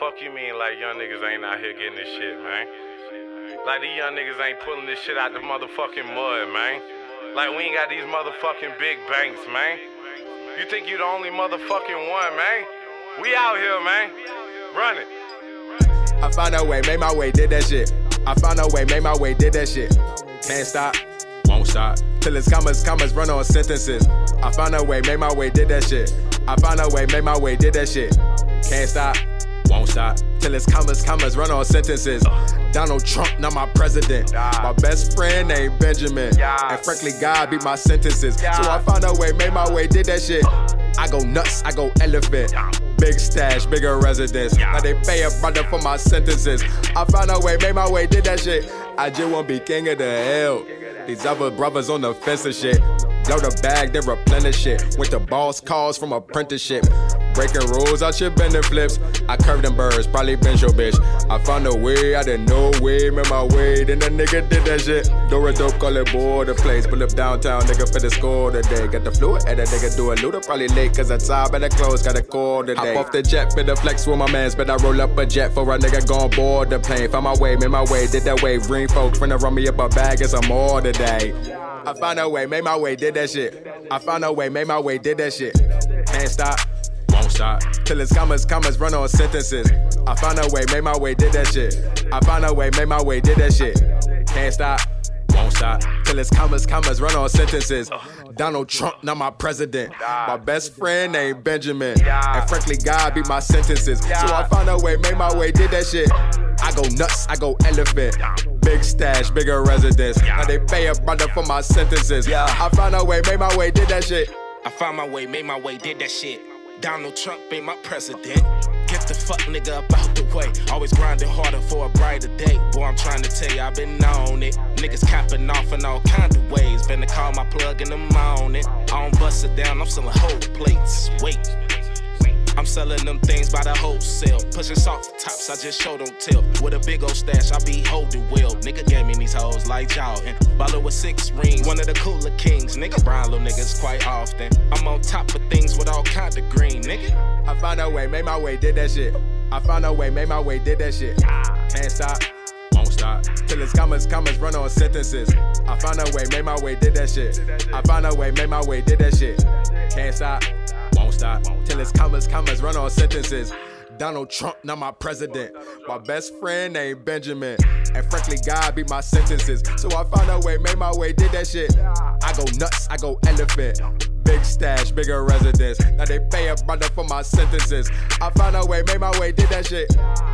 Fuck you mean like young niggas ain't out here getting this shit, man? Like these young niggas ain't pulling this shit out the motherfucking mud, man. Like we ain't got these motherfucking big banks, man. You think you the only motherfucking one, man? We out here, man. Run it. I found a way, made my way, did that shit. I found a way, made my way, did that shit. Can't stop, won't stop. Till it's commas, run on sentences. I found a way, made my way, did that shit. I found a way, made my way, did that shit. Can't stop, won't stop. Till it's commas, run on sentences. Donald Trump, not my president. My best friend named Benjamin. And frankly, God beat my sentences. So I found a way, made my way, did that shit. I go nuts, I go elephant. Big stash, bigger residence. Now they pay a brother for my sentences. I found a way, made my way, did that shit. I just wanna be king of the hill. These other brothers on the fence and shit. Blow the bag, then replenish it. Went to boss calls from apprenticeship. Breaking rules, I should bend the flips. I curved them birds, probably bench your bitch. I found a way, I didn't know way, made my way. Then the nigga did that shit. Dora dope, call it board the place. Pull up downtown, nigga for the score today. Got the fluid, and that nigga do a looter, probably late. Cause I tired, better clothes, got a call today. Hop off the jet, better flex with my mans. Better roll up a jet for a nigga gon' board the plane. Found my way, made my way, did that way. Green folk, finna run me up a bag and some more today. I found a way, made my way, did that shit. I found a way, made my way, did that shit. Can't stop, won't stop. Till it's commas, run on sentences. I found a way, made my way, did that shit. I found a way, made my way, did that shit. Can't stop, won't stop. Till it's commas, run on sentences. Donald Trump, not my president. My best friend named Benjamin. And frankly, God beat my sentences. So I found a way, made my way, did that shit. I go nuts, I go elephant. Big stash, bigger residence. Now they pay a brother for my sentences. I found a way, made my way, did that shit. I found my way, made my way, did that shit. Donald Trump ain't my president. Get the fuck nigga up out the way. Always grinding harder for a brighter day. Boy, I'm trying to tell you, I've been on it. Niggas capping off in all kind of ways. Finna call my plug in the morning. I don't bust it down, I'm selling whole plates. Wait. I'm selling them things by the wholesale. Pushing soft tops, I just show don't tell. With a big old stash, I be holding well. Nigga gave me these hoes like Jordan. Ballin' with 6 rings, one of the cooler kings. Nigga brown little niggas quite often. I'm on top of things with all kind of green, nigga. I found a way, made my way, did that shit. I found a way, made my way, did that shit. Can't stop, won't stop. Till it's commas, run on sentences. I found a way, made my way, did that shit. I found a way, made my way, did that shit. Can't stop, won't stop. Till it's commas, run on sentences. Donald Trump, not my president. My best friend named Benjamin. And frankly, God beat my sentences. So I found a way, made my way, did that shit. I go nuts, I go elephant. Big stash, bigger residence. Now they pay a brother for my sentences. I found a way, made my way, did that shit.